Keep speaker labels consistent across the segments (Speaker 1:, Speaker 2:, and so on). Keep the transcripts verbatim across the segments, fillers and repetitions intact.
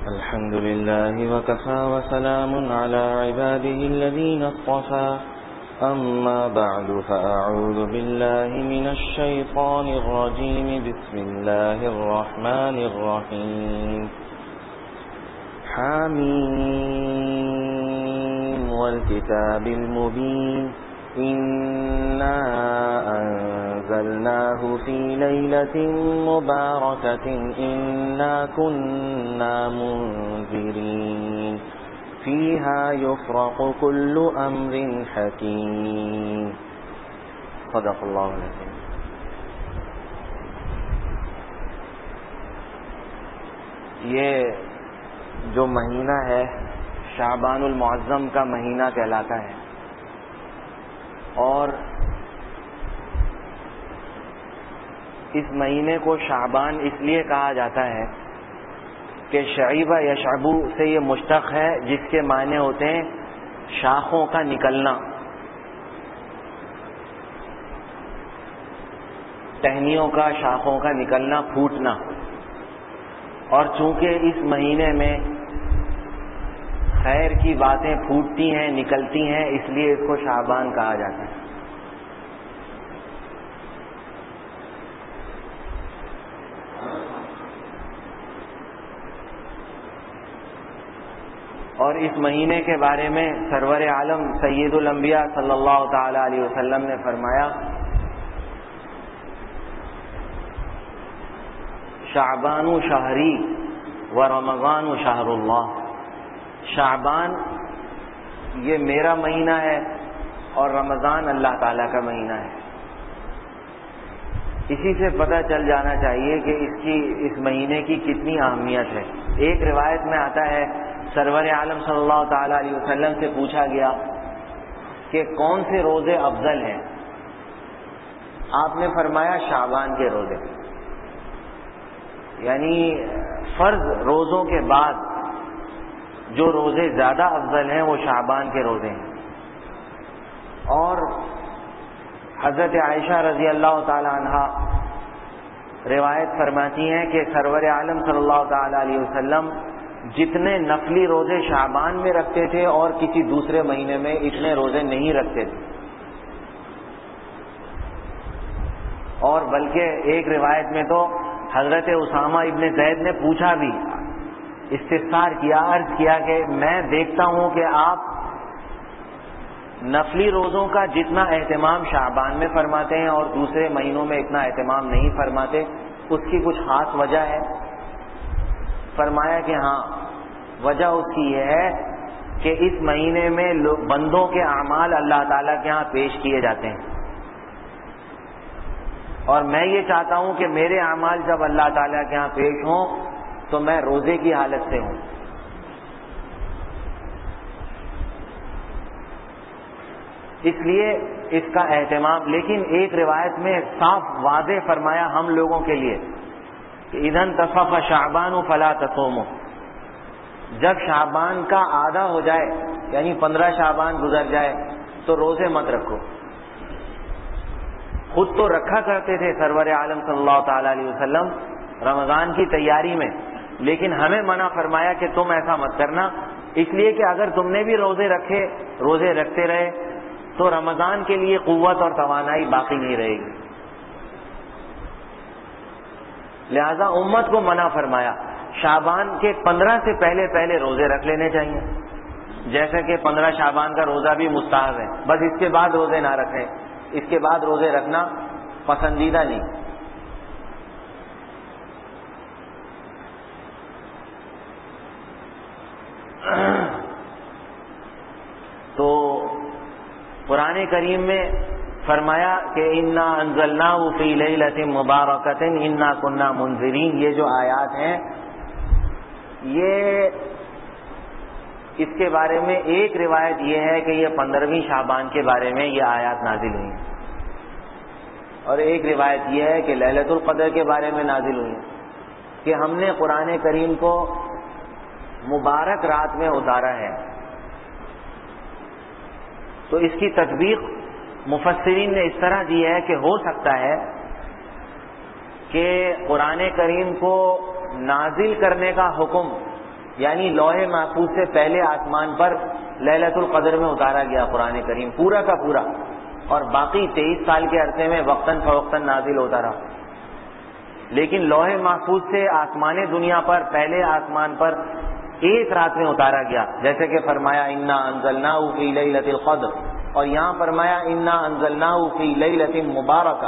Speaker 1: الحمد لله وكفى وسلام على عباده الذين اصطفى أما بعد فأعوذ بالله من الشيطان الرجيم بسم الله الرحمن الرحيم حميم والكتاب المبين إنا أنزلناه في ليلة مباركة إنا كنا منذرين فيها يفرق كل أمر حكيم صدق الله العظيم.
Speaker 2: یہ جو مہینہ ہے شعبان المعظم کا مہینہ کہلاتا ہے، اور اس مہینے کو شعبان اس لیے کہا جاتا ہے کہ شعیبہ یشعبو سے یہ مشتق ہے، جس کے معنی ہوتے ہیں شاخوں کا نکلنا، ٹہنیوں کا، شاخوں کا نکلنا، پھوٹنا. اور چونکہ اس مہینے میں خیر کی باتیں پھوٹتی ہیں، نکلتی ہیں، اس لیے اس کو شعبان کہا جاتا ہے. اور اس مہینے کے بارے میں سرور عالم سید الانبیاء صلی اللہ تعالی علیہ وسلم نے فرمایا، شعبان شہری و رمضان شہر اللہ. شعبان یہ میرا مہینہ ہے اور رمضان اللہ تعالیٰ کا مہینہ ہے. اسی سے پتہ چل جانا چاہیے کہ اس کی اس مہینے کی کتنی اہمیت ہے. ایک روایت میں آتا ہے سرور عالم صلی اللہ تعالی علیہ وسلم سے پوچھا گیا کہ کون سے روزے افضل ہیں؟ آپ نے فرمایا شعبان کے روزے، یعنی فرض روزوں کے بعد جو روزے زیادہ افضل ہیں وہ شعبان کے روزے ہیں. اور حضرت عائشہ رضی اللہ تعالی عنہا روایت فرماتی ہیں کہ سرور عالم صلی اللہ تعالی علیہ وسلم جتنے نفلی روزے شعبان میں رکھتے تھے اور کسی دوسرے مہینے میں اتنے روزے نہیں رکھتے تھے. اور بلکہ ایک روایت میں تو حضرت اسامہ ابن زید نے پوچھا بھی، استفسار کیا، عرض کیا کہ میں دیکھتا ہوں کہ آپ نفلی روزوں کا جتنا اہتمام شعبان میں فرماتے ہیں اور دوسرے مہینوں میں اتنا اہتمام نہیں فرماتے، اس کی کچھ خاص وجہ ہے؟ فرمایا کہ ہاں، وجہ اس کی یہ ہے کہ اس مہینے میں بندوں کے اعمال اللہ تعالیٰ کے ہاں پیش کیے جاتے ہیں، اور میں یہ چاہتا ہوں کہ میرے اعمال جب اللہ تعالیٰ کے ہاں پیش ہوں تو میں روزے کی حالت سے ہوں. اس لیے اس کا اہتمام. لیکن ایک روایت میں صاف واضح فرمایا ہم لوگوں کے لیے کہ اذن تصف شعبان فلا تصوموا، جب شعبان کا آدھا ہو جائے یعنی پندرہ شعبان گزر جائے تو روزے مت رکھو. خود تو رکھا کرتے تھے سرور عالم صلی اللہ تعالی علیہ وسلم رمضان کی تیاری میں، لیکن ہمیں منع فرمایا کہ تم ایسا مت کرنا، اس لیے کہ اگر تم نے بھی روزے رکھے، روزے رکھتے رہے تو رمضان کے لیے قوت اور توانائی باقی نہیں رہے گی. لہذا امت کو منع فرمایا شعبان کے پندرہ سے پہلے پہلے روزے رکھ لینے چاہیے، جیسے کہ پندرہ شعبان کا روزہ بھی مستحب ہے، بس اس کے بعد روزے نہ رکھیں. اس کے بعد روزے رکھنا پسندیدہ نہیں. تو قرآن کریم میں فرمایا کہ انا انزلناہ فی لیلۃ مبارکۃ انا کنا منذرین. یہ جو آیات ہیں یہ اس کے بارے میں ایک روایت یہ ہے کہ یہ پندرہویں شعبان کے بارے میں یہ آیات نازل ہوئی ہیں، اور ایک روایت یہ ہے کہ لیلۃ القدر کے بارے میں نازل ہوئی کہ ہم نے قرآن کریم کو مبارک رات میں اتارا ہے. تو اس کی تطبیق مفسرین نے اس طرح دی ہے کہ ہو سکتا ہے کہ قرآن کریم کو نازل کرنے کا حکم یعنی لوح محفوظ سے پہلے آسمان پر لیلۃ القدر میں اتارا گیا قرآن کریم پورا کا پورا، اور باقی تیئیس سال کے عرصے میں وقتاً فوقتاً نازل ہوتا رہا. لیکن لوح محفوظ سے آسمان دنیا پر پہلے آسمان پر ایک رات میں اتارا گیا، جیسے کہ فرمایا انا انزلناہ فی لیلۃ القدر، اور یہاں فرمایا انا انزلناہ فی لیلۃ مبارکہ.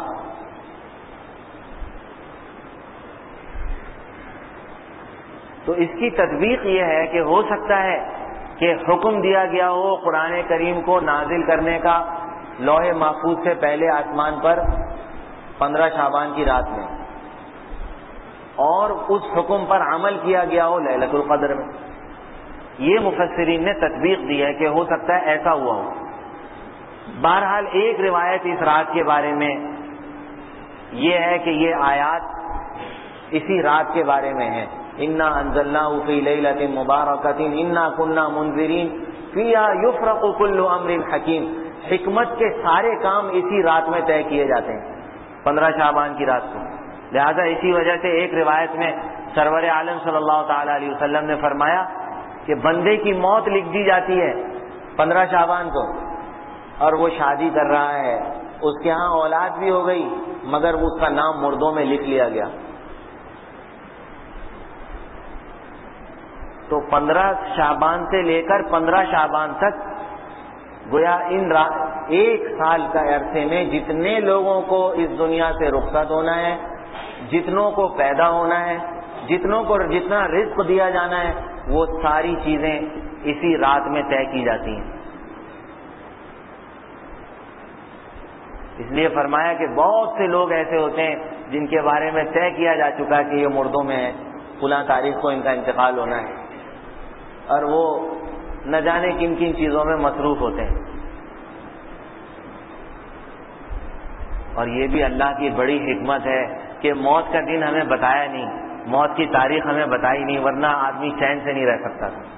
Speaker 2: تو اس کی تطبیق یہ ہے کہ ہو سکتا ہے کہ حکم دیا گیا ہو قرآن کریم کو نازل کرنے کا لوح محفوظ سے پہلے آسمان پر پندرہ شعبان کی رات میں، اور اس حکم پر عمل کیا گیا ہو لیلۃ القدر میں. یہ مفسرین نے تطبیق دی ہے کہ ہو سکتا ہے ایسا ہوا ہو. بہرحال ایک روایت اس رات کے بارے میں یہ ہے کہ یہ آیات اسی رات کے بارے میں ہے. انا انزلناہ فی لیلۃ مبارکۃ انا کنا منذرین فیہا یفرق کل امر حکیم. حکمت کے سارے کام اسی رات میں طے کیے جاتے ہیں، پندرہ شعبان کی رات کو. لہذا اسی وجہ سے ایک روایت میں سرور عالم صلی اللہ تعالی علیہ وسلم نے فرمایا کہ بندے کی موت لکھ دی جاتی ہے پندرہ شعبان کو، اور وہ شادی کر رہا ہے، اس کے ہاں اولاد بھی ہو گئی مگر اس کا نام مردوں میں لکھ لیا گیا. تو پندرہ شعبان سے لے کر پندرہ شعبان تک گویا ان ایک سال کا عرصے میں جتنے لوگوں کو اس دنیا سے رخصت ہونا ہے، جتنوں کو پیدا ہونا ہے، جتنوں کو جتنا رزق دیا جانا ہے، وہ ساری چیزیں اسی رات میں طے کی جاتی ہیں. اس لیے فرمایا کہ بہت سے لوگ ایسے ہوتے ہیں جن کے بارے میں طے کیا جا چکا ہے کہ یہ مردوں میں ہے، فلاں تاریخ کو ان کا انتقال ہونا ہے، اور وہ نہ جانے کن کن چیزوں میں مصروف ہوتے ہیں. اور یہ بھی اللہ کی بڑی حکمت ہے کہ موت کا دن ہمیں بتایا نہیں، موت کی تاریخ ہمیں بتائی نہیں، ورنہ آدمی چین سے نہیں رہ سکتا تھا.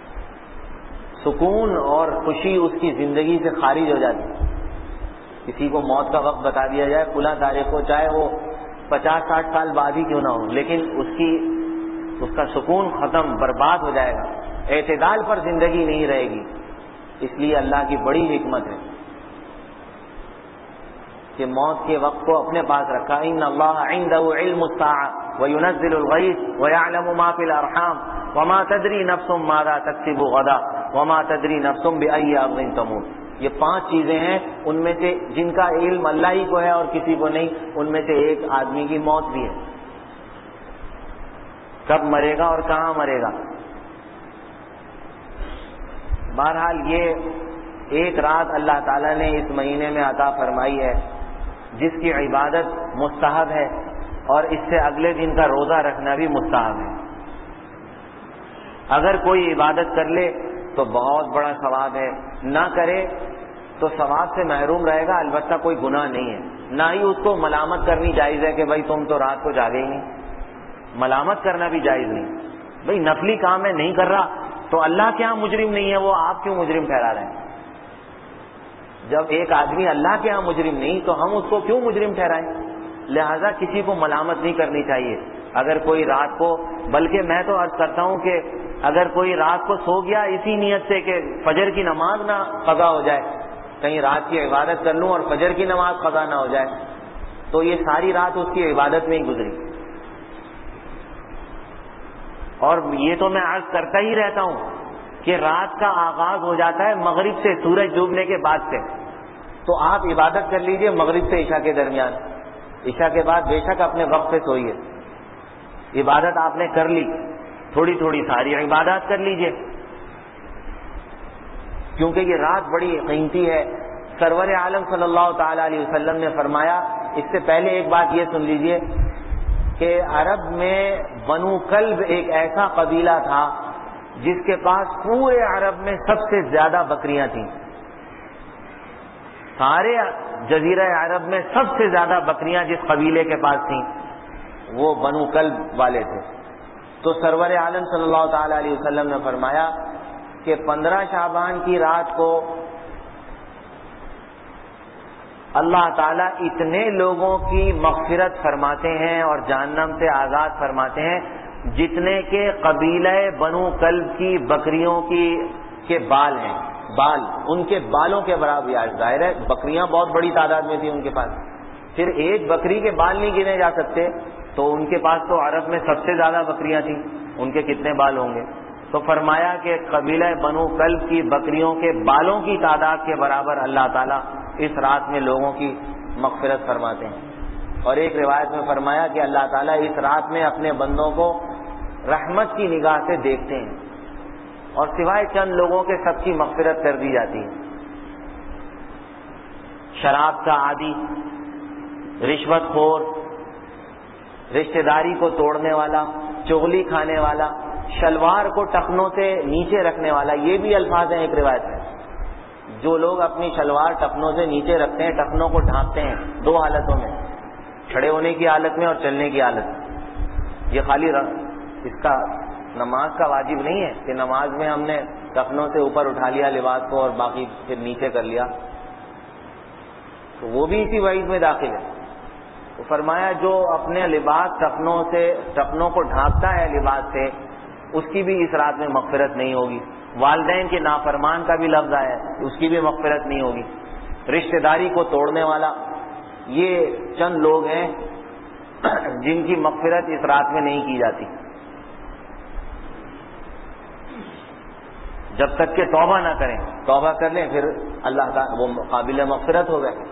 Speaker 2: سکون اور خوشی اس کی زندگی سے خارج ہو جاتی. کسی کو موت کا وقت بتا دیا جائے فلاں تاریخ کو، چاہے وہ پچاس ساٹھ سال بعد ہی کیوں نہ ہو، لیکن اس کی اس کا سکون ختم، برباد ہو جائے گا، اعتدال پر زندگی نہیں رہے گی. اس لیے اللہ کی بڑی حکمت ہے کہ موت کے وقت کو اپنے پاس رکھا. ان اللہ عنده علم الساعة وينزل الغيث ويعلم ما في الارحام وما تدري نفس ماذا تكسب غدا وما تدري نفس بأي ارض تموت. یہ پانچ چیزیں ہیں ان میں سے جن کا علم اللہ ہی کو ہے اور کسی کو نہیں. ان میں سے ایک آدمی کی موت بھی ہے، کب مرے گا اور کہاں مرے گا. بہرحال یہ ایک رات اللہ تعالیٰ نے اس مہینے میں عطا فرمائی ہے جس کی عبادت مستحب ہے، اور اس سے اگلے دن کا روزہ رکھنا بھی مستحب ہے. اگر کوئی عبادت کر لے تو بہت بڑا ثواب ہے، نہ کرے تو ثواب سے محروم رہے گا، البتہ کوئی گناہ نہیں ہے. نہ ہی اس کو ملامت کرنی جائز ہے کہ بھائی تم تو رات کو جاگے ہی نہیں. ملامت کرنا بھی جائز نہیں. بھائی نفلی کام ہے نہیں کر رہا تو اللہ کے ہاں مجرم نہیں ہے، وہ آپ کیوں مجرم ٹھہرا رہے ہیں؟ جب ایک آدمی اللہ کے ہاں مجرم نہیں تو ہم اس کو کیوں مجرم ٹھہرائیں؟ لہذا کسی کو ملامت نہیں کرنی چاہیے. اگر کوئی رات کو، بلکہ میں تو عرض کرتا ہوں کہ اگر کوئی رات کو سو گیا اسی نیت سے کہ فجر کی نماز نہ قضا ہو جائے، کہیں رات کی عبادت کر لوں اور فجر کی نماز قضا نہ ہو جائے، تو یہ ساری رات اس کی عبادت میں ہی گزری. اور یہ تو میں عرض کرتا ہی رہتا ہوں کہ رات کا آغاز ہو جاتا ہے مغرب سے، سورج ڈوبنے کے بعد سے. تو آپ عبادت کر لیجئے مغرب سے عشاء کے درمیان. عشاء کے بعد بے شک اپنے وقت سے سوئیے. عبادت آپ نے کر لی، تھوڑی تھوڑی ساری عبادات کر لیجئے، کیونکہ یہ رات بڑی قیمتی ہے. سرور عالم صلی اللہ تعالی علیہ وسلم نے فرمایا، اس سے پہلے ایک بات یہ سن لیجئے کہ عرب میں بنو کلب ایک ایسا قبیلہ تھا جس کے پاس پورے عرب میں سب سے زیادہ بکریاں تھیں. سارے جزیرہ عرب میں سب سے زیادہ بکریاں جس قبیلے کے پاس تھیں وہ بنو کلب والے تھے. تو سرور عالم صلی اللہ تعالی علیہ وسلم نے فرمایا کہ پندرہ شعبان کی رات کو اللہ تعالیٰ اتنے لوگوں کی مغفرت فرماتے ہیں اور جہنم سے آزاد فرماتے ہیں جتنے کے قبیلہ بنو کلب کی بکریوں کی کے بال ہیں، بال ان کے بالوں کے برابر. ظاہر ہے بکریاں بہت بڑی تعداد میں تھی ان کے پاس، پھر ایک بکری کے بال نہیں گنے جا سکتے، تو ان کے پاس تو عرب میں سب سے زیادہ بکریاں تھیں، ان کے کتنے بال ہوں گے؟ تو فرمایا کہ قبیلہ بنو کلب کی بکریوں کے بالوں کی تعداد کے برابر اللہ تعالیٰ اس رات میں لوگوں کی مغفرت فرماتے ہیں. اور ایک روایت میں فرمایا کہ اللہ تعالیٰ اس رات میں اپنے بندوں کو رحمت کی نگاہ سے دیکھتے ہیں، اور سوائے چند لوگوں کے سب کی مغفرت کر دی جاتی ہے. شراب کا عادی، رشوت خور، رشتہ داری کو توڑنے والا، چغلی کھانے والا، شلوار کو ٹخنوں سے نیچے رکھنے والا، یہ بھی الفاظ ہیں ایک روایت میں. جو لوگ اپنی شلوار ٹخنوں سے نیچے رکھتے ہیں، ٹخنوں کو ڈھانپتے ہیں دو حالتوں میں، کھڑے ہونے کی حالت میں اور چلنے کی حالت میں. یہ خالی اس کا نماز کا واجب نہیں ہے کہ نماز میں ہم نے ٹخنوں سے اوپر اٹھا لیا لباس کو اور باقی پھر نیچے کر لیا، تو وہ بھی اسی وعید میں داخل ہے. تو فرمایا جو اپنے لباس ٹخنوں سے ٹخنوں کو ڈھانپتا ہے لباس سے، اس کی بھی اس رات میں مغفرت نہیں ہوگی. والدین کے نافرمان کا بھی لفظ آیا ہے، اس کی بھی مغفرت نہیں ہوگی. رشتہ داری کو توڑنے والا، یہ چند لوگ ہیں جن کی مغفرت اس رات میں نہیں کی جاتی جب تک کہ توبہ نہ کریں. توبہ کر لیں پھر اللہ کا وہ قابل مغفرت ہو گئے.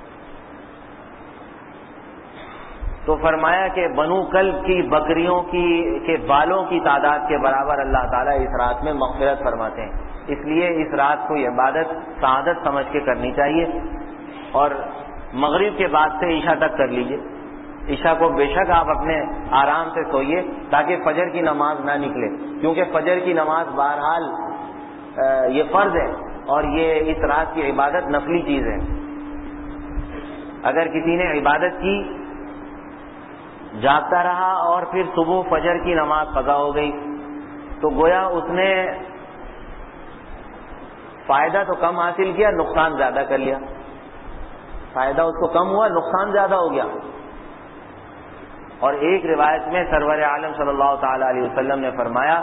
Speaker 2: تو فرمایا کہ بنو کلب کی بکریوں کی کے بالوں کی تعداد کے برابر اللہ تعالیٰ اس رات میں مغفرت فرماتے ہیں. اس لیے اس رات کو یہ عبادت سعادت سمجھ کے کرنی چاہیے، اور مغرب کے بعد سے عشاء تک کر لیجئے. عشاء کو بے شک آپ اپنے آرام سے سوئیے تاکہ فجر کی نماز نہ نکلے، کیونکہ فجر کی نماز بہرحال یہ فرض ہے اور یہ اس رات کی عبادت نفلی چیز ہے. اگر کسی نے عبادت کی، جاگتا رہا اور پھر صبح فجر کی نماز قضا ہو گئی، تو گویا اس نے فائدہ تو کم حاصل کیا، نقصان زیادہ کر لیا. فائدہ اس کو کم ہوا، نقصان زیادہ ہو گیا. اور ایک روایت میں سرور عالم صلی اللہ تعالی علیہ وسلم نے فرمایا،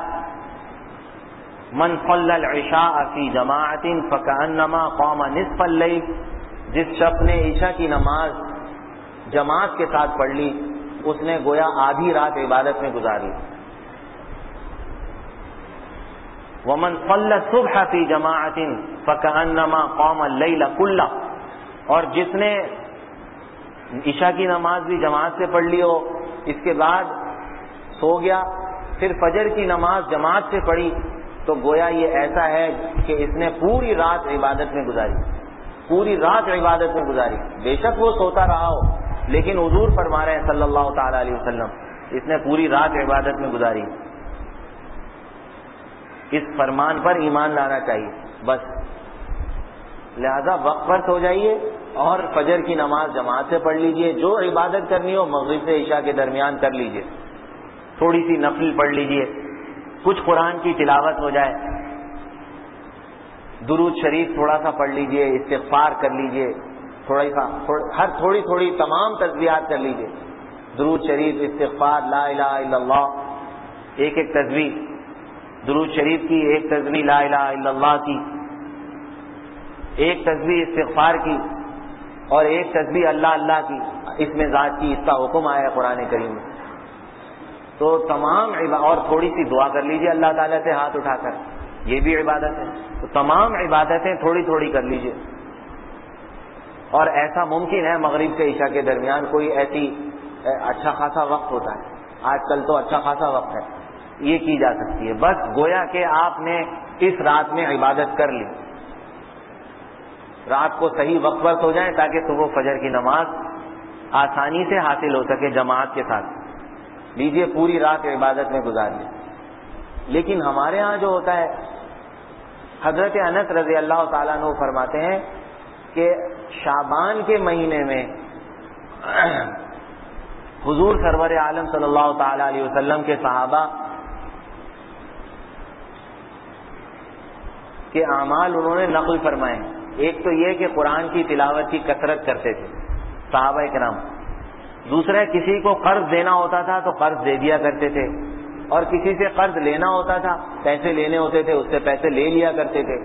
Speaker 2: من صلی العشاء فی جماعت فکأنما قام نصف اللیل، جس شخص نے عشاء کی نماز جماعت کے ساتھ پڑھ لی، اس نے گویا آدھی رات عبادت میں گزار لی. ومن صلی الصبح فی جماعت فکأنما قام اللیل کلہ، اور جس نے عشاء کی نماز بھی جماعت سے پڑھ لی ہو، اس کے بعد سو گیا، پھر فجر کی نماز جماعت سے پڑھی، تو گویا یہ ایسا ہے کہ اس نے پوری رات عبادت میں گزاری، پوری رات عبادت میں گزاری. بے شک وہ سوتا رہا ہو، لیکن حضور فرما رہے ہیں صلی اللہ تعالی علیہ وسلم اس نے پوری رات عبادت میں گزاری. اس فرمان پر ایمان لانا چاہیے بس. لہذا وقت پر سو جائیے اور فجر کی نماز جماعت سے پڑھ لیجئے. جو عبادت کرنی ہو مغرب سے عشاء کے درمیان کر لیجئے. تھوڑی سی نفل پڑھ لیجئے، کچھ قرآن کی تلاوت ہو جائے، درود شریف تھوڑا سا پڑھ لیجئے، استغفار کر لیجئے، تھوڑا سا ہر تھوڑی تھوڑی تمام تسبیحات کر لیجئے. درود شریف، استغفار، لا الہ الا اللہ، ایک ایک تسبیح درود شریف کی، ایک تسبیح لا الہ الا اللہ کی، ایک تسبیح استغفار کی، اور ایک تسبیح اللہ اللہ کی، اس میں ذات کی، اس کا حکم آیا ہے قرآن کریم میں. تو تمام اور تھوڑی سی دعا کر لیجئے اللہ تعالیٰ سے ہاتھ اٹھا کر، یہ بھی عبادت ہے. تو تمام عبادتیں تھوڑی تھوڑی کر لیجئے. اور ایسا ممکن ہے مغرب سے عشاء کے درمیان کوئی ایسی اچھا خاصا وقت ہوتا ہے، آج کل تو اچھا خاصا وقت ہے، یہ کی جا سکتی ہے. بس گویا کہ آپ نے اس رات میں عبادت کر لی، رات کو صحیح وقت پر سو جائیں تاکہ صبح فجر کی نماز آسانی سے حاصل ہو سکے جماعت کے ساتھ. لیجیے پوری رات عبادت میں گزار لیں. لیکن ہمارے ہاں جو ہوتا ہے، حضرت انس رضی اللہ تعالیٰ عنہ فرماتے ہیں کہ شعبان کے مہینے میں حضور سرور عالم صلی اللہ تعالی علیہ وسلم کے صحابہ کے اعمال انہوں نے نقل فرمائے. ایک تو یہ کہ قرآن کی تلاوت کی کثرت کرتے تھے صحابہ کرام. دوسرا کسی کو قرض دینا ہوتا تھا تو قرض دے دیا کرتے تھے. اور کسی سے قرض لینا ہوتا تھا، پیسے لینے ہوتے تھے، اس سے پیسے لے لیا کرتے تھے.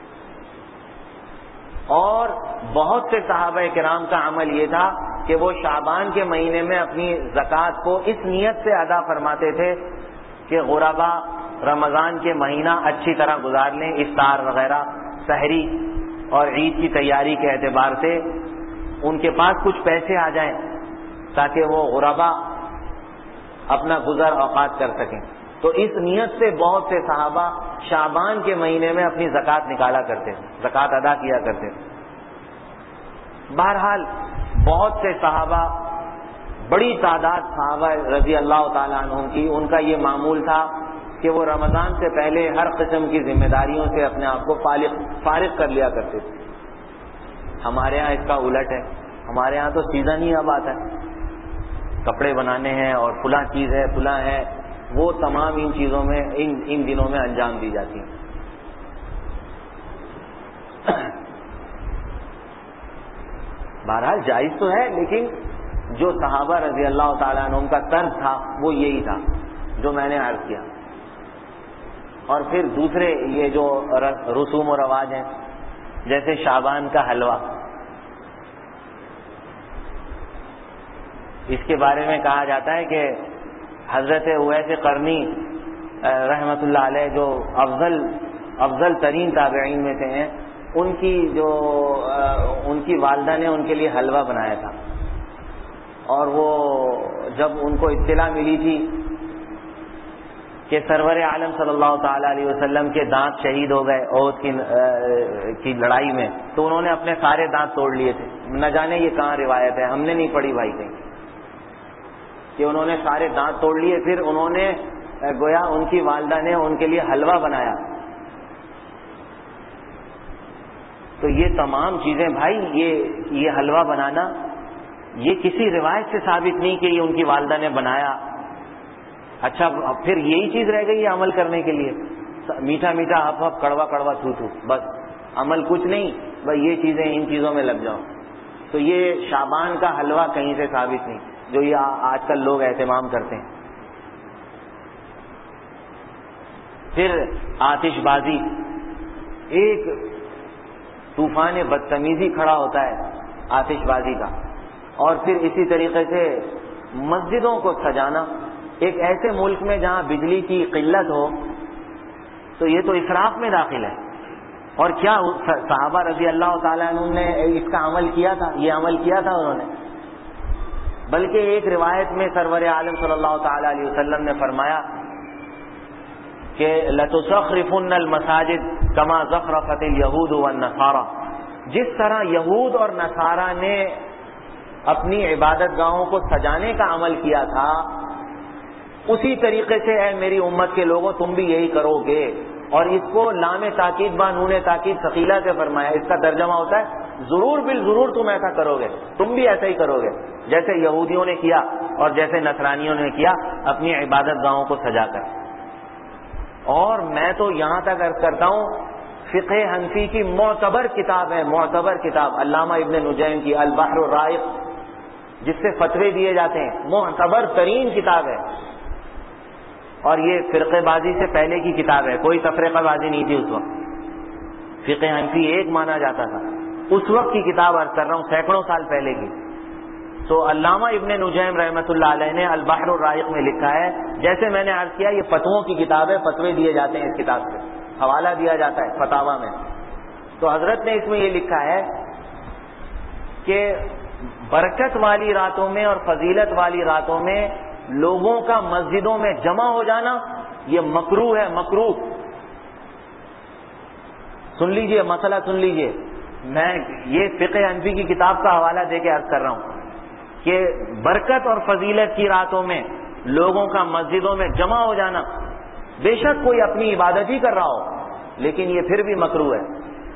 Speaker 2: اور بہت سے صحابہ کرام کا عمل یہ تھا کہ وہ شعبان کے مہینے میں اپنی زکوٰۃ کو اس نیت سے ادا فرماتے تھے کہ غربا رمضان کے مہینہ اچھی طرح گزار لیں، افطار وغیرہ، سحری اور عید کی تیاری کے اعتبار سے ان کے پاس کچھ پیسے آ جائیں تاکہ وہ غربا اپنا گزر اوقات کر سکیں. تو اس نیت سے بہت سے صحابہ شعبان کے مہینے میں اپنی زکوٰۃ نکالا کرتے تھے، زکوٰۃ ادا کیا کرتے تھے. بہرحال بہت سے صحابہ، بڑی تعداد صحابہ رضی اللہ تعالیٰ عنہم کی، ان کا یہ معمول تھا کہ وہ رمضان سے پہلے ہر قسم کی ذمہ داریوں سے اپنے آپ کو فارغ فارغ کر لیا کرتے تھے. ہمارے ہاں اس کا الٹ ہے. ہمارے ہاں تو سیزن ہی اب آتا ہے، کپڑے بنانے ہیں اور فلاں چیز ہے فلاں ہے، وہ تمام ان چیزوں میں ان ان دنوں میں انجام دی جاتی ہیں. بہرحال جائز تو ہے، لیکن جو صحابہ رضی اللہ تعالیٰ عنہم کا طرز تھا وہ یہی تھا جو میں نے عرض کیا. اور پھر دوسرے یہ جو رسوم و رواج ہیں، جیسے شعبان کا حلوہ، اس کے بارے میں کہا جاتا ہے کہ حضرت اویس قرنی رحمۃ اللہ علیہ جو افضل افضل ترین تابعین میں سے ہیں، ان کی جو ان کی والدہ نے ان کے لیے حلوہ بنایا تھا. اور وہ جب ان کو اطلاع ملی تھی کہ سرور عالم صلی اللہ تعالی علیہ وسلم کے دانت شہید ہو گئے احد کی کی لڑائی میں، تو انہوں نے اپنے سارے دانت توڑ لیے تھے. نہ جانے یہ کہاں روایت ہے، ہم نے نہیں پڑھی بھائی کہیں کہ انہوں نے سارے دانت توڑ لیے. پھر انہوں نے گویا ان کی والدہ نے ان کے لیے حلوہ بنایا. تو یہ تمام چیزیں بھائی، یہ یہ حلوہ بنانا یہ کسی روایت سے ثابت نہیں کہ یہ ان کی والدہ نے بنایا. اچھا پھر یہی چیز رہ گئی ہے عمل کرنے کے لیے، میٹھا میٹھا ہپ ہپ کڑوا کڑوا تھو تھو، بس عمل کچھ نہیں. بھائی یہ چیزیں ان چیزوں میں لگ جاؤ. تو یہ شعبان کا حلوہ کہیں سے ثابت نہیں جو یہ آج کل لوگ اہتمام کرتے ہیں. پھر آتش بازی، ایک طوفان بدتمیزی کھڑا ہوتا ہے آتش بازی کا. اور پھر اسی طریقے سے مسجدوں کو سجانا، ایک ایسے ملک میں جہاں بجلی کی قلت ہو تو یہ تو اسراف میں داخل ہے. اور کیا صحابہ رضی اللہ تعالیٰ عنہ نے اس کا عمل کیا تھا؟ یہ عمل کیا تھا انہوں نے. بلکہ ایک روایت میں سرور عالم صلی اللہ تعالی علیہ وسلم نے فرمایا کہ لَتُزَخْرِفُنَّ الْمَسَاجِدَ كَمَا زَخْرَفَتِ الْيَهُودُ وَالنَّصَارَى، جس طرح یہود اور نصارہ نے اپنی عبادت گاہوں کو سجانے کا عمل کیا تھا، اسی طریقے سے اے میری امت کے لوگوں تم بھی یہی کرو گے. اور اس کو لام تاکید با نون تاکید ثقیلہ سے فرمایا. اس کا ترجمہ ہوتا ہے ضرور بالضرور تم ایسا کرو گے، تم بھی ایسا ہی کرو گے جیسے یہودیوں نے کیا اور جیسے نصرانیوں نے کیا اپنی عبادت گاہوں کو سجا کر. اور میں تو یہاں تک عرض کرتا ہوں، فقہ حنفی کی معتبر کتاب ہے، معتبر کتاب علامہ ابن نجیم کی البحر الرائق، جس سے فتوے دیے جاتے ہیں، معتبر ترین کتاب ہے. اور یہ فرقہ بازی سے پہلے کی کتاب ہے، کوئی تفرقہ بازی نہیں تھی اس وقت. فقہ حنفی ایک مانا جاتا تھا. اس وقت کی کتاب عرض کر رہا ہوں، سینکڑوں سال پہلے کی. تو علامہ ابن نجیم رحمۃ اللہ علیہ نے البحر الرائق میں لکھا ہے، جیسے میں نے عرض کیا یہ فتووں کی کتاب ہے، فتوے دیے جاتے ہیں اس کتاب سے، حوالہ دیا جاتا ہے فتاوا میں. تو حضرت نے اس میں یہ لکھا ہے کہ برکت والی راتوں میں اور فضیلت والی راتوں میں لوگوں کا مسجدوں میں جمع ہو جانا یہ مکروہ ہے. مکروہ سن لیجئے، مسئلہ سن لیجئے. میں یہ فقہ حنفی کی کتاب کا حوالہ دے کے عرض کر رہا ہوں کہ برکت اور فضیلت کی راتوں میں لوگوں کا مسجدوں میں جمع ہو جانا، بے شک کوئی اپنی عبادت ہی کر رہا ہو لیکن یہ پھر بھی مکروہ ہے.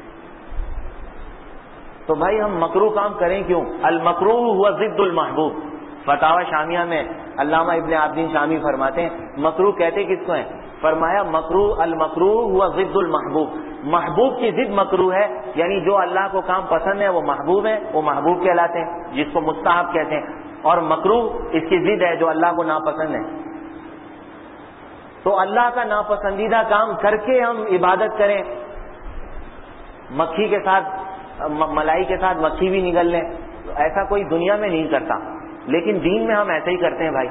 Speaker 2: تو بھائی ہم مکروہ کام کریں کیوں؟ المکروہ ہوا ضد المحبوب. فتاوی شامیہ میں علامہ ابن عابدین شامی فرماتے ہیں مکروہ کہتے کس کو ہیں؟ فرمایا مکروہ المکروہ ہوا ضد المحبوب. محبوب کی ضد مکروہ ہے، یعنی جو اللہ کو کام پسند ہے وہ محبوب ہے، وہ محبوب کہلاتے ہیں، جس کو مستحب کہتے ہیں. اور مکروہ اس کی ضد ہے جو اللہ کو ناپسند ہے. تو اللہ کا ناپسندیدہ کام کر کے ہم عبادت کریں، مکھی کے ساتھ ملائی کے ساتھ مکھی بھی نگل لیں، ایسا کوئی دنیا میں نہیں کرتا، لیکن دین میں ہم ایسے ہی کرتے ہیں بھائی.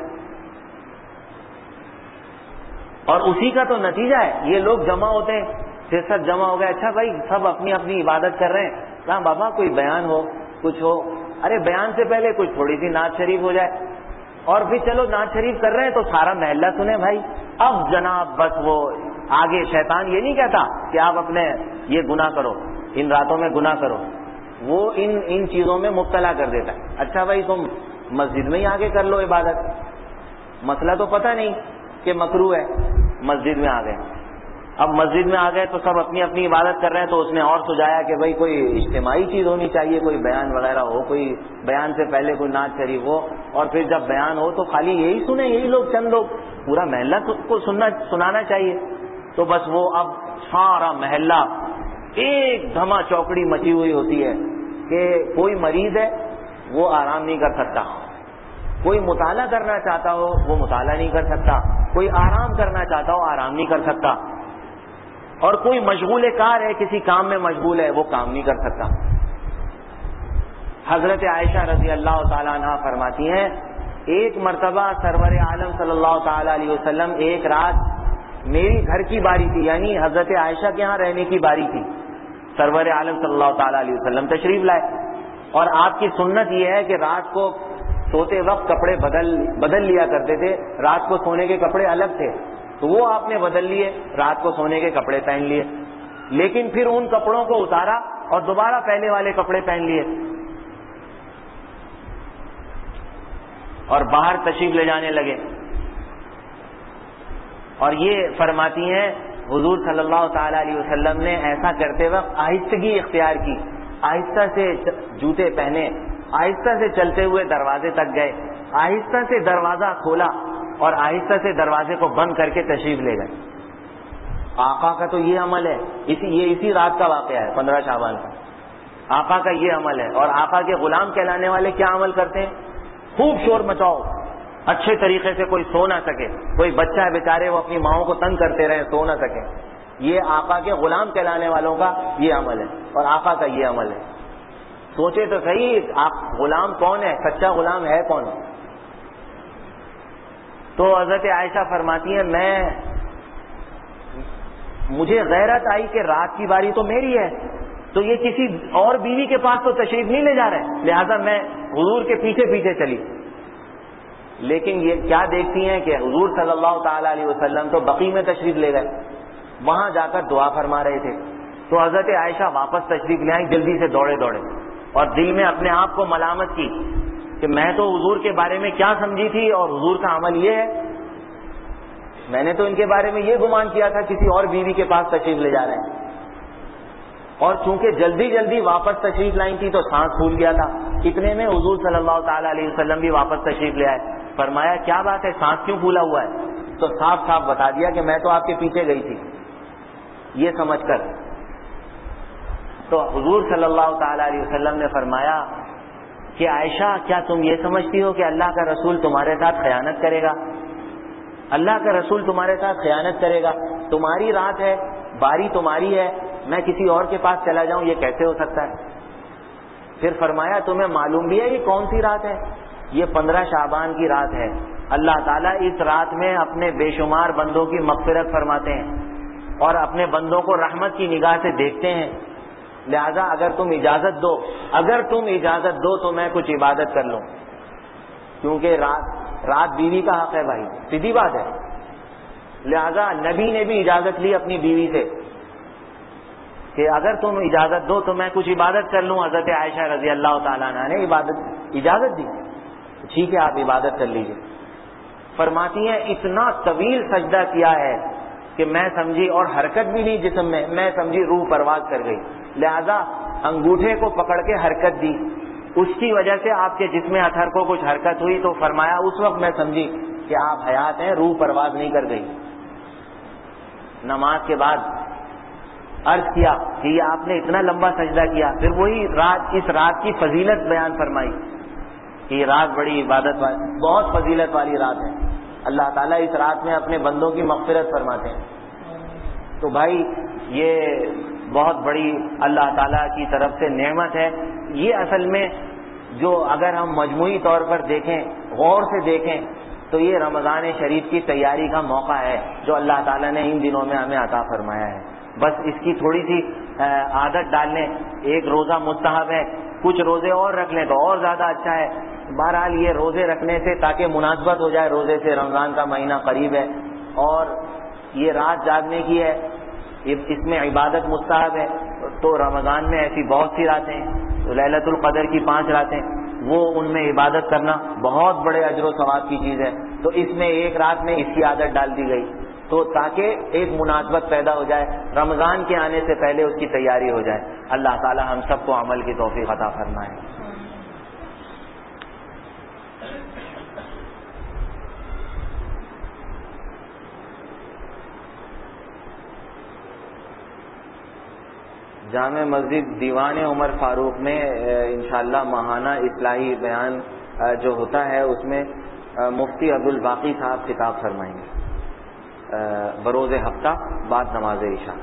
Speaker 2: اور اسی کا تو نتیجہ ہے، یہ لوگ جمع ہوتے ہیں، پھر سب جمع ہو گئے، اچھا بھائی سب اپنی اپنی عبادت کر رہے ہیں، کہاں بابا کوئی بیان ہو، کچھ ہو، ارے بیان سے پہلے کوئی تھوڑی سی نعت شریف ہو جائے، اور پھر چلو نعت شریف کر رہے ہیں تو سارا محلہ سنے بھائی. اب جناب بس وہ آگے شیطان یہ نہیں کہتا کہ آپ اپنے یہ گناہ کرو، ان راتوں میں گناہ کرو، وہ ان ان چیزوں میں مبتلا کر دیتا ہے. اچھا بھائی تم مسجد میں ہی آگے کر لو عبادت، مسئلہ تو پتہ نہیں کہ مکروہ ہے، مسجد میں آ گئے. اب مسجد میں آ گئے تو سب اپنی اپنی عبادت کر رہے ہیں، تو اس نے اور سجایا کہ بھائی کوئی اجتماعی چیز ہونی چاہیے، کوئی بیان وغیرہ ہو، کوئی بیان سے پہلے کوئی نعت شریف ہو، اور پھر جب بیان ہو تو خالی یہی سنیں، یہی لوگ چند لوگ، پورا محلہ کو سننا سنانا چاہیے. تو بس وہ اب سارا محلہ ایک دھما چوکڑی مچی ہوئی ہوتی ہے کہ کوئی مریض ہے وہ آرام نہیں کر سکتا، کوئی مطالعہ کرنا چاہتا ہو وہ مطالعہ نہیں کر سکتا، کوئی آرام کرنا چاہتا ہو آرام نہیں کر سکتا، اور کوئی مشغول کار ہے، کسی کام میں مشغول ہے، وہ کام نہیں کر سکتا. حضرت عائشہ رضی اللہ تعالیٰ عنہ فرماتی ہیں ایک مرتبہ سرور عالم صلی اللہ تعالیٰ علیہ وسلم ایک رات میری گھر کی باری تھی، یعنی حضرت عائشہ کے ہاں رہنے کی باری تھی، سرور عالم صلی اللہ تعالیٰ علیہ وسلم تشریف لائے، اور آپ کی سنت یہ ہے کہ رات کو سوتے وقت کپڑے بدل بدل لیا کرتے تھے، رات کو سونے کے کپڑے الگ تھے، تو وہ آپ نے بدل لیے، رات کو سونے کے کپڑے پہن لیے، لیکن پھر ان کپڑوں کو اتارا اور دوبارہ پہلے والے کپڑے پہن لیے، اور باہر تشریف لے جانے لگے. اور یہ فرماتی ہیں حضور صلی اللہ تعالی علیہ وسلم نے ایسا کرتے وقت آہستگی اختیار کی، آہستہ سے جوتے پہنے، آہستہ سے چلتے ہوئے دروازے تک گئے، آہستہ سے دروازہ کھولا اور آہستہ سے دروازے کو بند کر کے تشریف لے گئے. آقا کا تو یہ عمل ہے، اسی یہ اسی رات کا واقعہ ہے، پندرہ شعبان کا. آقا کا یہ عمل ہے، اور آقا کے غلام کہلانے والے کیا عمل کرتے ہیں؟ خوب شور مچاؤ، اچھے طریقے سے کوئی سو نہ سکے، کوئی بچہ ہے بیچارے وہ اپنی ماؤں کو تنگ کرتے رہے، سو نہ سکے. یہ آقا کے غلام کہلانے والوں کا یہ عمل ہے، اور آقا کا یہ عمل ہے. سوچے تو صحیح، غلام کون ہے، سچا غلام ہے کون؟ تو حضرت عائشہ فرماتی ہیں میں مجھے غیرت آئی کہ رات کی باری تو میری ہے، تو یہ کسی اور بیوی کے پاس تو تشریف نہیں لے جا رہے، لہذا میں حضور کے پیچھے پیچھے چلی. لیکن یہ کیا دیکھتی ہیں کہ حضور صلی اللہ تعالی علیہ وسلم تو بقیع میں تشریف لے گئے، وہاں جا کر دعا فرما رہے تھے. تو حضرت عائشہ واپس تشریف لے آئیں جلدی سے دوڑے دوڑے، اور دل میں اپنے آپ کو ملامت کی کہ میں تو حضور کے بارے میں کیا سمجھی تھی، اور حضور کا عمل یہ ہے، میں نے تو ان کے بارے میں یہ گمان کیا تھا کسی اور بیوی کے پاس تشریف لے جا رہے ہیں. اور چونکہ جلدی جلدی واپس تشریف لائی تھی تو سانس پھول گیا تھا. اتنے میں حضور صلی اللہ تعالی علیہ وسلم بھی واپس تشریف لے آئے. فرمایا کیا بات ہے، سانس کیوں پھولا ہوا ہے؟ تو صاف صاف بتا دیا کہ میں تو آپ کے پیچھے گئی تھی، یہ سمجھ کر. تو حضور صلی اللہ تعالی علیہ وسلم نے فرمایا کہ عائشہ کیا تم یہ سمجھتی ہو کہ اللہ کا رسول تمہارے ساتھ خیانت کرے گا؟ اللہ کا رسول تمہارے ساتھ خیانت کرے گا؟ تمہاری رات ہے، باری تمہاری ہے، میں کسی اور کے پاس چلا جاؤں، یہ کیسے ہو سکتا ہے؟ پھر فرمایا تمہیں معلوم بھی ہے یہ کون سی رات ہے؟ یہ پندرہ شعبان کی رات ہے. اللہ تعالیٰ اس رات میں اپنے بے شمار بندوں کی مغفرت فرماتے ہیں اور اپنے بندوں کو رحمت کی نگاہ سے دیکھتے ہیں. لہذا اگر تم اجازت دو اگر تم اجازت دو تو میں کچھ عبادت کر لوں، کیونکہ رات رات بیوی کا حق ہے بھائی، سیدھی بات ہے. لہذا نبی نے بھی اجازت لی اپنی بیوی سے کہ اگر تم اجازت دو تو میں کچھ عبادت کر لوں. حضرت عائشہ رضی اللہ تعالیٰ عنہ نے عبادت اجازت دی، ٹھیک ہے آپ عبادت کر لیجیے. فرماتی ہیں اتنا طویل سجدہ کیا ہے کہ میں سمجھی، اور حرکت بھی نہیں جسم میں، میں سمجھی روح پرواز کر گئی. لہذا انگوٹھے کو پکڑ کے حرکت دی، اس کی وجہ سے آپ کے جسم اطہر کو کچھ حرکت ہوئی. تو فرمایا اس وقت میں سمجھی کہ آپ حیات ہیں، روح پرواز نہیں کر گئی. نماز کے بعد عرض کیا کہ یہ آپ نے اتنا لمبا سجدہ کیا. پھر وہی رات، اس رات کی فضیلت بیان فرمائی کہ یہ رات بڑی عبادت والی، بہت فضیلت والی رات ہے. اللہ تعالیٰ اس رات میں اپنے بندوں کی مغفرت فرماتے ہیں. تو بھائی یہ بہت بڑی اللہ تعالیٰ کی طرف سے نعمت ہے. یہ اصل میں جو اگر ہم مجموعی طور پر دیکھیں, غور سے دیکھیں, تو یہ رمضان شریف کی تیاری کا موقع ہے جو اللہ تعالیٰ نے ان دنوں میں ہمیں عطا فرمایا ہے. بس اس کی تھوڑی سی عادت ڈال لیں. ایک روزہ مستحب ہے, کچھ روزے اور رکھ لیں تو اور زیادہ اچھا ہے. بہرحال یہ روزے رکھنے سے تاکہ مناسبت ہو جائے روزے سے, رمضان کا مہینہ قریب ہے اور یہ رات جاگنے کی ہے, اس میں عبادت مستحب ہے. تو رمضان میں ایسی بہت سی راتیں ہیں, لیلۃ القدر کی پانچ راتیں, وہ ان میں عبادت کرنا بہت بڑے اجر و ثواب کی چیز ہے. تو اس میں ایک رات میں اس کی عادت ڈال دی گئی تو تاکہ ایک مناسبت پیدا ہو جائے, رمضان کے آنے سے پہلے اس کی تیاری ہو جائے. اللہ تعالی ہم سب کو عمل کی توفیق عطا فرمائے. جامع مسجد دیوان عمر فاروق میں انشاءاللہ ماہانہ اصلاحی بیان جو ہوتا ہے اس میں مفتی عبدالباقی صاحب خطاب فرمائیں گے بروز ہفتہ بعد نماز عشاء.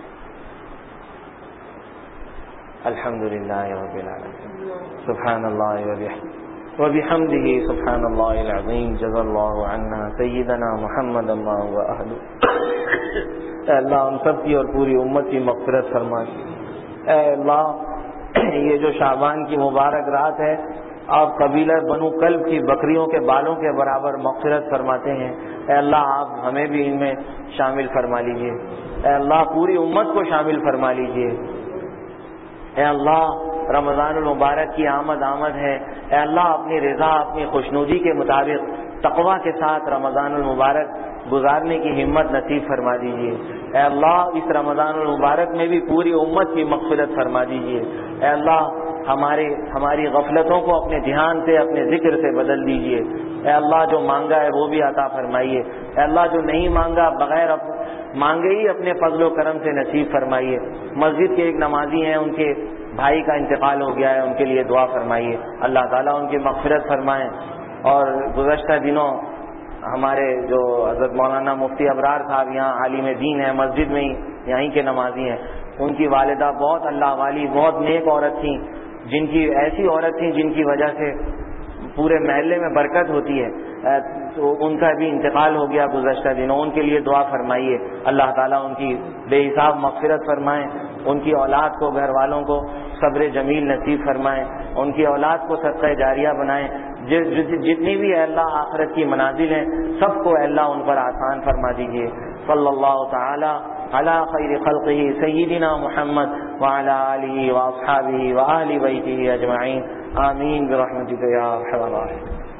Speaker 2: الحمدللہ رب العالمین, سبحان اللہ وبحمدہ سبحان اللہ العظیم, جزا اللہ عنا سیدنا محمد اللہ وآلہ. اے اللہ ہم سب کی اور پوری امت کی مغفرت فرما. اے اللہ یہ جو شعبان کی مبارک رات ہے آپ قبیلہ بنو کلب کی بکریوں کے بالوں کے برابر مغفرت فرماتے ہیں. اے اللہ آپ ہمیں بھی ان میں شامل فرما لیجئے. اے اللہ پوری امت کو شامل فرما لیجئے. اے اللہ رمضان المبارک کی آمد آمد ہے. اے اللہ اپنی رضا اپنی خوشنودی کے مطابق تقویٰ کے ساتھ رمضان المبارک گزارنے کی ہمت نصیب فرما دیجیے. اے اللہ اس رمضان المبارک میں بھی پوری امت کی مغفرت فرما دیجیے. اے اللہ ہمارے ہماری غفلتوں کو اپنے دھیان سے اپنے ذکر سے بدل دیجیے. اے اللہ جو مانگا ہے وہ بھی عطا فرمائیے. اے اللہ جو نہیں مانگا بغیر مانگے ہی اپنے فضل و کرم سے نصیب فرمائیے. مسجد کے ایک نمازی ہیں, ان کے بھائی کا انتقال ہو گیا ہے, ان کے لیے دعا فرمائیے. اللہ تعالیٰ ان کی مغفرت فرمائیں. اور گزشتہ دنوں ہمارے جو حضرت مولانا مفتی ابرار صاحب یہاں عالم دین ہیں, مسجد میں ہی یہیں کے نمازی ہیں, ان کی والدہ بہت اللہ والی بہت نیک عورت تھیں, جن کی ایسی عورت تھیں جن کی وجہ سے پورے محلے میں برکت ہوتی ہے. تو ان کا بھی انتقال ہو گیا گزشتہ دنوں, ان کے لیے دعا فرمائیے. اللہ تعالیٰ ان کی بے حساب مغفرت فرمائیں, ان کی اولاد کو گھر والوں کو صبر جمیل نصیب فرمائیں, ان کی اولاد کو صدقہ جاریہ بنائیں. جتنی بھی اے اللہ آخرت کی منازل ہیں سب کو اے اللہ ان پر آسان فرما دیجیے. صلی اللہ تعالی علی خیر خلقہ سیدنا محمد وعلی آلہ واصحابہ وآل بیتہ اجمعین, آمین برحمتک یا ارحم الراحمین.